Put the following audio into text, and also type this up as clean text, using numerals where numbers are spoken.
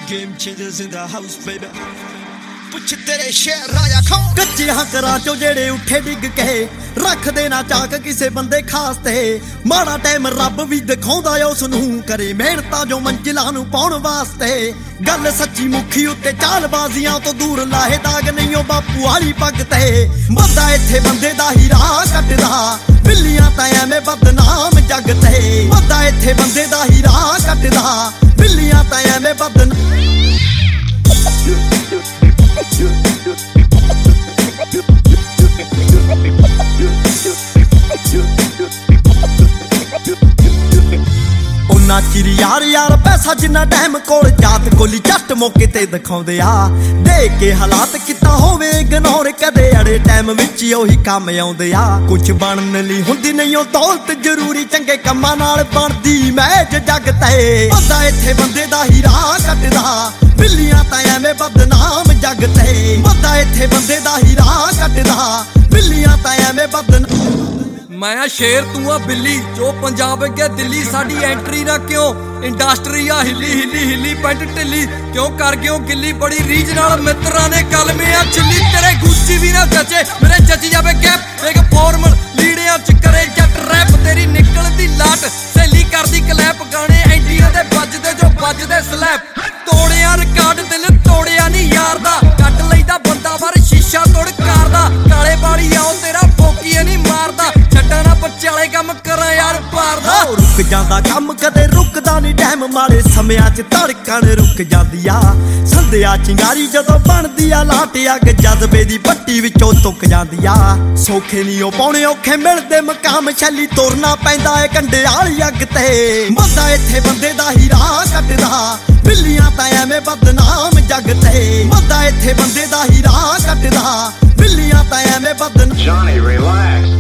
Game changers in the house, baby. ਪੁੱਛ ਤੇਰੇ ਸ਼ੇਰ ਰਾਜਾ ਖਾਂ ਕੱਚੇ ਹੰਕਰਾਂ ਚੋਂ ਜਿਹੜੇ ਉੱਠੇ ਡਿੱਗ ਕੇ ਰੱਖਦੇ ਨਾ ਚਾਕ ਕਿਸੇ ਬੰਦੇ ਖਾਸ ਤੇ ਮਾੜਾ ਟਾਈਮ ਰੱਬ ਵੀ ਦਿਖਾਉਂਦਾ ਉਸ ਨੂੰ ਕਰੇ ਮਿਹਨਤਾਂ ਜੋ ਮੰਜ਼ਿਲਾਂ ਨੂੰ ਪਾਉਣ ਵਾਸਤੇ ਗੱਲ ਸੱਚੀ ਮੁੱਖੀ ਉੱਤੇ ਚਾਲਬਾਜ਼ੀਆਂ ਤੋਂ ਦੂਰ ਲਾਹੇ ਦਾਗ ਨਹੀਂ ਉਹ ਬਾਪੂ ਵਾਲੀ ਪੱਗ ਤੇ ਬੰਦਾ ਇੱਥੇ ਬੰਦੇ ਦਾ ਹੀ ਰਾਹ ਕੱਟਦਾ ਬਿੱਲੀਆਂ ਤਾਂ ਐਵੇਂ ਬਦਨਾਮ ਜੱਗ ਤੇ ਬੰਦਾ ਇੱਥੇ ਬੰਦੇ ਦਾ ਹੀ ਰਾਹ ਕੱਟਦਾ ਬਿੱਲੀਆਂ ਤਾਂ ਐਵੇਂ ਬਦਨਾਮ ਉਹਨਾਂ ਚਿਰ ਯਾਰ ਪੈਸਾ ਜਿੰਨਾ ਟਾਈਮ ਕੋਲ ਜਾਤ ਕੋਲੀ ਜੱਟ ਮੌਕੇ ਤੇ ਦਿਖਾਉਂਦੇ ਆ ਦੇਖ ਕੇ ਹਾਲਾਤ ਕਿੱਦਾਂ ਹੋਵੇ ਇਗਨੋਰ ਕਦੇ ਅੜੇ ਟਾਈਮ ਵਿੱਚ ਉਹੀ ਕੰਮ ਆਉਂਦੇ ਆ ਕੁਝ ਬਣਨ ਲਈ ਹੁੰਦੀ ਨਹੀਂ ਉਹ ਦੌਲਤ ਜ਼ਰੂਰੀ ਚੰਗੇ ਕੰਮਾਂ ਨਾਲ ਬਣਦੀ ਮੈਜ ਜੱਗ ਤੇ ਬੰਦਾ ਇੱਥੇ ਬੰਦੇ ਦਾ ਹੀ ਰਾਹ ਕੱਟਦਾ ਬਿੱਲੀਆਂ ਤਾਂ ਐਵੇਂ ਬਦਨਾਮ ਜੱਗ ਤੇ ਬੰਦਾ ਇੱਥੇ ਬੰਦੇ ਦਾ ਹੀ ਰਾਹ ਕੱਟਦਾ ਬਿੱਲੀਆਂ ਤਾਂ ਐਵੇਂ ਬਦਨਾਮ मैं आ शेर तू आ बिल्ली जो पंजाब अगे दिल्ली साडी एंट्री ना क्यों इंडस्ट्री आ हिली हिली हिली पैंट ढिली क्यों कर गयो गिल्ली बड़ी रीज नाल मित्रां ने कलमे आ चिल्ली तेरे गुच्ची भी ना जचे मेरे जची जावे गैप एक फॉर्मल लीड़ियां च करे जट रैप तेरी निकलदी लाट सहेली करदी क्लैप गाने एंडिया दे बजदे जो बजदे स्लैप तोड़िया रिकॉर्ड दिल तोड़िया नहीं यार दा कट लईदा बंदा बार शीशा तोड़ कारदा काले बाड़ी आओ तेरा फोकी नहीं मारदा ਛੱਡਣਾ ਪਰਚਾਲੇ ਕੰਮ ਕਰਾਂ ਯਾਰ ਪਾਰਦਾ ਰੁਕ ਜਾਂਦਾ ਕੰਮ ਕਦੇ ਰੁਕਦਾ ਨਹੀਂ ਟਾਈਮ ਮਾੜੇ ਸਮਿਆਂ 'ਚ ਧੜਕਣ ਰੁਕ ਜਾਂਦੀ ਆ ਸੰਧਿਆ ਚਿੰਗਾਰੀ ਜਦੋਂ ਬਣਦੀ ਆ ਲਾਟ ਅੱਗ ਜਜ਼ਬੇ ਦੀ ਪੱਟੀ ਵਿੱਚੋਂ ਤੁੱਕ ਜਾਂਦੀ ਆ ਸੌਖੇ ਨਹੀਂ ਉਹ ਪਾਉਣੇ ਔਖੇ ਮਿਲਦੇ ਮਕਾਮ ਛੱਲੀ ਤੁਰਨਾ ਪੈਂਦਾ ਏ ਕੰਡੇ ਵਾਲੀ ਅੱਗ ਤੇ ਬੰਦਾ ਇੱਥੇ ਬੰਦੇ ਦਾ ਹੀ ਰਾਹ ਕੱਟਦਾ ਬਿੱਲੀਆਂ ਤਾਂ ਐਵੇਂ ਬਦਨਾਮ ਜੱਗ ਤੇ ਬੰਦਾ ਇੱਥੇ ਬੰਦੇ ਦਾ ਹੀ ਰਾਹ ਕੱਟਦਾ ਬਿੱਲੀਆਂ ਤਾਂ ਐਵੇਂ ਬਦਨਾਮ Johnny, relax.